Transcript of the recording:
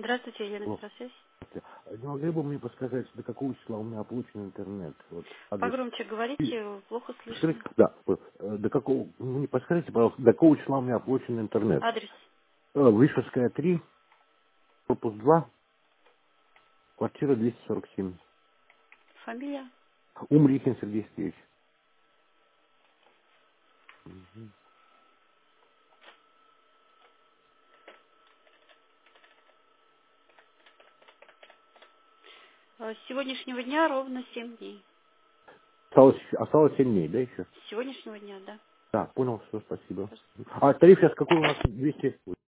Здравствуйте, Елена О, Микросвязь. не могли бы мне подсказать, до какого числа у меня получен интернет? Вот адрес. Погромче И говорите, плохо скажите, слышно. да, до какого, мне подскажите, пожалуйста, до какого числа у меня получен интернет? Адрес, Вышевская 3, корпус 2, квартира 247. фамилия. Умрихин Сергей Сергеевич. С сегодняшнего дня ровно 7 дней. Осталось 7 дней, да, еще? С сегодняшнего дня, да. Да, понял, все, спасибо. А тариф сейчас какой у нас? 200?